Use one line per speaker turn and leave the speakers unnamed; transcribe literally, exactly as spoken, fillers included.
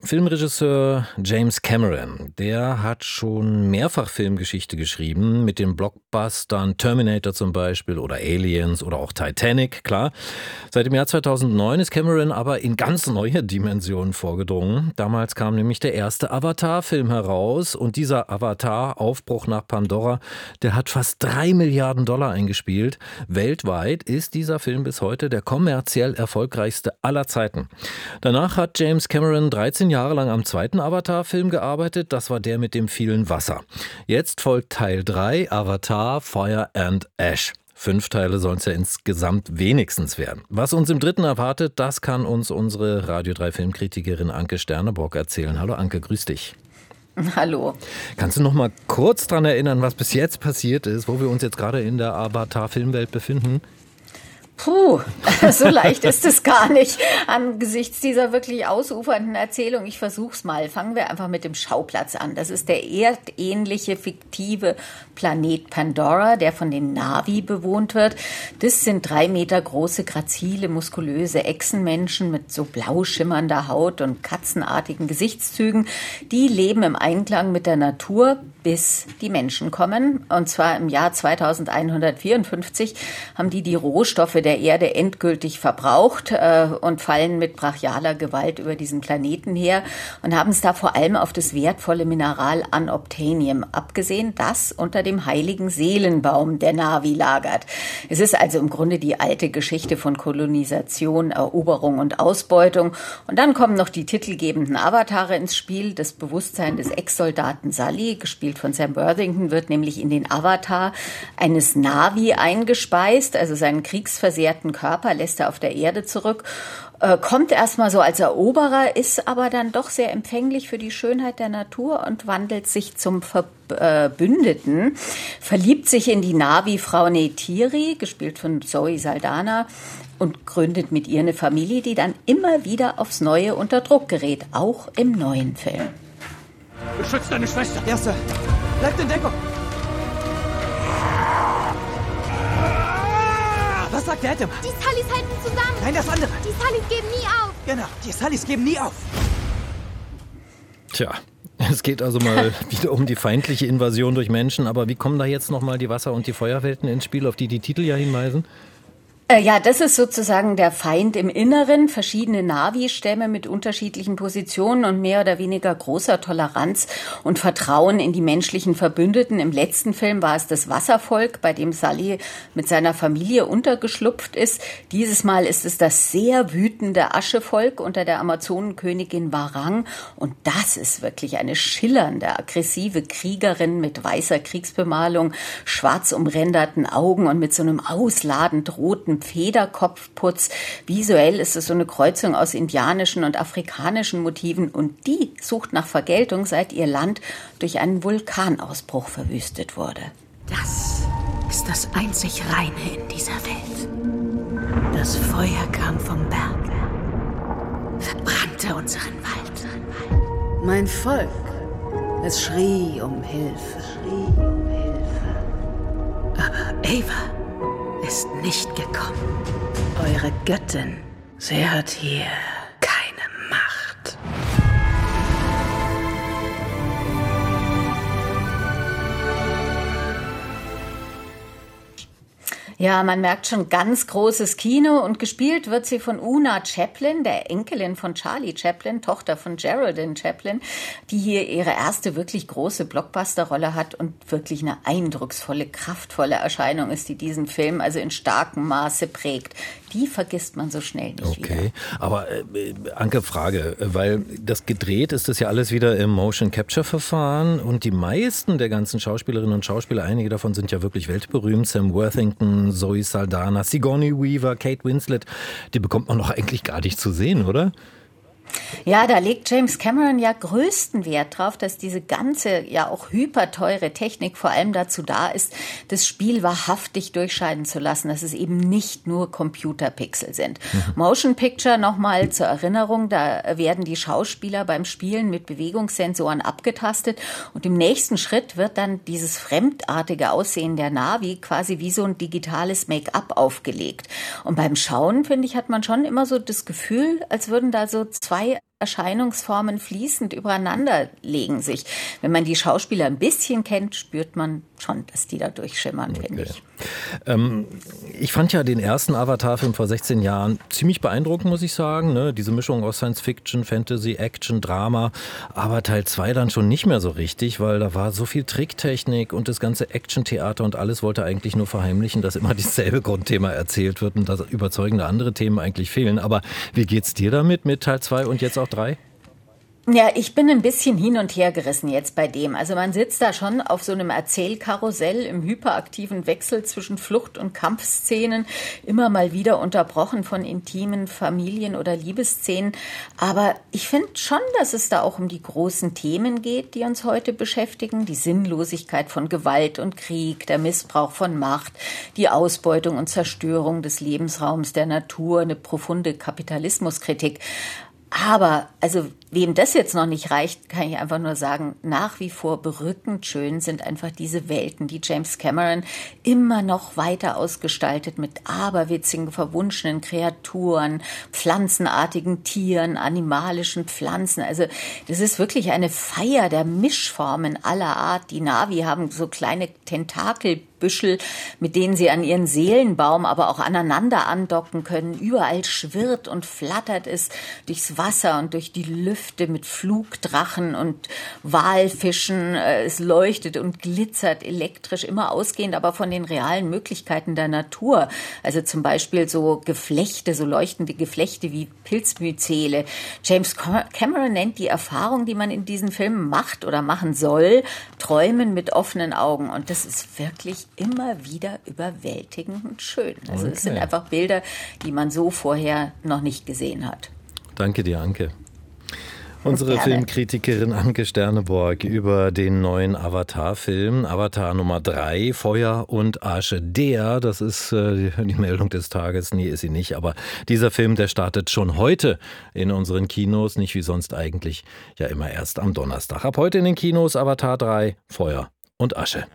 Filmregisseur James Cameron, der hat schon mehrfach Filmgeschichte geschrieben, mit den Blockbustern Terminator zum Beispiel oder Aliens oder auch Titanic, klar. Seit dem Jahr zweitausendneun ist Cameron aber in ganz neue Dimensionen vorgedrungen. Damals kam nämlich der erste Avatar-Film heraus und dieser Avatar, Aufbruch nach Pandora, der hat fast drei Milliarden Dollar eingespielt. Weltweit ist dieser Film bis heute der kommerziell erfolgreichste aller Zeiten. Danach hat James Cameron dreizehn Jahre lang am zweiten Avatar-Film gearbeitet. Das war der mit dem vielen Wasser. Jetzt folgt Teil drei, Avatar, Fire and Ash. Fünf Teile sollen es ja insgesamt wenigstens werden. Was uns im dritten erwartet, das kann uns unsere Radio drei Filmkritikerin Anke Sterneborg erzählen. Hallo Anke, grüß dich.
Hallo.
Kannst du noch mal kurz daran erinnern, was bis jetzt passiert ist, wo wir uns jetzt gerade in der Avatar-Filmwelt befinden?
Puh, so leicht ist es gar nicht angesichts dieser wirklich ausufernden Erzählung. Ich versuch's mal. Fangen wir einfach mit dem Schauplatz an. Das ist der erdähnliche, fiktive Planet Pandora, der von den Na'vi bewohnt wird. Das sind drei Meter große, grazile, muskulöse Echsenmenschen mit so blau schimmernder Haut und katzenartigen Gesichtszügen. Die leben im Einklang mit der Natur, bis die Menschen kommen. Und zwar im Jahr zweitausendeinhundertvierundfünfzig haben die die Rohstoffe der Erde endgültig verbraucht äh, und fallen mit brachialer Gewalt über diesen Planeten her und haben es da vor allem auf das wertvolle Mineral Unobtainium abgesehen, das unter dem heiligen Seelenbaum der Na'vi lagert. Es ist also im Grunde die alte Geschichte von Kolonisation, Eroberung und Ausbeutung. Und dann kommen noch die titelgebenden Avatare ins Spiel. Das Bewusstsein des Ex-Soldaten Sully, gespielt von Sam Worthington, wird nämlich in den Avatar eines Na'vi eingespeist, also seinen kriegsversehrten Körper lässt er auf der Erde zurück, äh, kommt erstmal so als Eroberer, ist aber dann doch sehr empfänglich für die Schönheit der Natur und wandelt sich zum Verbündeten, verliebt sich in die Na'vi-Frau Neytiri, gespielt von Zoe Saldana, und gründet mit ihr eine Familie, die dann immer wieder aufs Neue unter Druck gerät, auch im neuen Film.
Beschützt deine Schwester!
Erster, bleibt in Deckung! Was sagt der Adam?
Die Sullys halten zusammen.
Nein, das andere.
Die Sullys geben nie auf.
Genau, die Sullys geben nie auf.
Tja, es geht also mal wieder um die feindliche Invasion durch Menschen. Aber wie kommen da jetzt nochmal die Wasser- und die Feuerwelten ins Spiel, auf die die Titel ja hinweisen?
Ja, das ist sozusagen der Feind im Inneren. Verschiedene Na'vi-Stämme mit unterschiedlichen Positionen und mehr oder weniger großer Toleranz und Vertrauen in die menschlichen Verbündeten. Im letzten Film war es das Wasservolk, bei dem Sully mit seiner Familie untergeschlupft ist. Dieses Mal ist es das sehr wütende Aschevolk unter der Amazonenkönigin Warang. Und das ist wirklich eine schillernde, aggressive Kriegerin mit weißer Kriegsbemalung, schwarz umränderten Augen und mit so einem ausladend roten Federkopfputz. Visuell ist es so eine Kreuzung aus indianischen und afrikanischen Motiven und die sucht nach Vergeltung, seit ihr Land durch einen Vulkanausbruch verwüstet wurde.
Das ist das einzig Reine in dieser Welt. Das Feuer kam vom Berg, verbrannte unseren Wald. Mein Volk, es schrie um Hilfe, schrie um Hilfe. Aber Ava ist nicht gekommen. Eure Göttin, sie hat hier keine Macht.
Ja, man merkt schon ganz großes Kino und gespielt wird sie von Oona Chaplin, der Enkelin von Charlie Chaplin, Tochter von Geraldine Chaplin, die hier ihre erste wirklich große Blockbuster-Rolle hat und wirklich eine eindrucksvolle, kraftvolle Erscheinung ist, die diesen Film also in starkem Maße prägt. Die vergisst man so schnell nicht
okay.
wieder.
Okay, aber äh, Anke, Frage, weil das gedreht ist das ja alles wieder im Motion-Capture-Verfahren und die meisten der ganzen Schauspielerinnen und Schauspieler, einige davon sind ja wirklich weltberühmt, Sam Worthington, Zoe Saldana, Sigourney Weaver, Kate Winslet, die bekommt man doch eigentlich gar nicht zu sehen, oder?
Ja, da legt James Cameron ja größten Wert drauf, dass diese ganze, ja auch hyperteure Technik vor allem dazu da ist, das Spiel wahrhaftig durchscheinen zu lassen, dass es eben nicht nur Computerpixel sind. Mhm. Motion Picture, nochmal zur Erinnerung, da werden die Schauspieler beim Spielen mit Bewegungssensoren abgetastet und im nächsten Schritt wird dann dieses fremdartige Aussehen der Na'vi quasi wie so ein digitales Make-up aufgelegt. Und beim Schauen, finde ich, hat man schon immer so das Gefühl, als würden da so zwei Erscheinungsformen fließend übereinander legen sich. Wenn man die Schauspieler ein bisschen kennt, spürt man schon, dass die da durchschimmern, okay. finde ich.
Ähm, ich fand ja den ersten Avatar-Film vor sechzehn Jahren ziemlich beeindruckend, muss ich sagen. Ne? Diese Mischung aus Science-Fiction, Fantasy, Action, Drama. Aber Teil zwei dann schon nicht mehr so richtig, weil da war so viel Tricktechnik und das ganze Action-Theater und alles wollte eigentlich nur verheimlichen, dass immer dasselbe Grundthema erzählt wird und dass überzeugende andere Themen eigentlich fehlen. Aber wie geht's dir damit mit Teil zwei und jetzt auch drei?
Ja, ich bin ein bisschen hin und her gerissen jetzt bei dem. Also man sitzt da schon auf so einem Erzählkarussell im hyperaktiven Wechsel zwischen Flucht- und Kampfszenen, immer mal wieder unterbrochen von intimen Familien- oder Liebesszenen. Aber ich finde schon, dass es da auch um die großen Themen geht, die uns heute beschäftigen. Die Sinnlosigkeit von Gewalt und Krieg, der Missbrauch von Macht, die Ausbeutung und Zerstörung des Lebensraums der Natur, eine profunde Kapitalismuskritik. Aber, also, wem das jetzt noch nicht reicht, kann ich einfach nur sagen, nach wie vor berückend schön sind einfach diese Welten, die James Cameron immer noch weiter ausgestaltet mit aberwitzigen, verwunschenen Kreaturen, pflanzenartigen Tieren, animalischen Pflanzen. Also, das ist wirklich eine Feier der Mischformen aller Art. Die Na'vi haben so kleine Tentakelbüschel, mit denen sie an ihren Seelenbaum aber auch aneinander andocken können. Überall schwirrt und flattert es durchs Wasser und durch die Lüfte mit Flugdrachen und Walfischen. Es leuchtet und glitzert elektrisch, immer ausgehend aber von den realen Möglichkeiten der Natur. Also zum Beispiel so Geflechte, so leuchtende Geflechte wie Pilzmyzele. James Cameron nennt die Erfahrung, die man in diesen Filmen macht oder machen soll, Träumen mit offenen Augen. Und das ist wirklich immer wieder überwältigend und schön. Also es sind einfach Bilder, die man so vorher noch nicht gesehen hat.
Danke dir, Anke. Unsere
Gerne.
Filmkritikerin Anke Sterneborg über den neuen Avatar-Film, Avatar Nummer drei, Feuer und Asche. Der, das ist äh, die Meldung des Tages, nee, ist sie nicht, aber dieser Film, der startet schon heute in unseren Kinos, nicht wie sonst eigentlich, ja immer erst am Donnerstag. Ab heute in den Kinos Avatar drei, Feuer und Asche.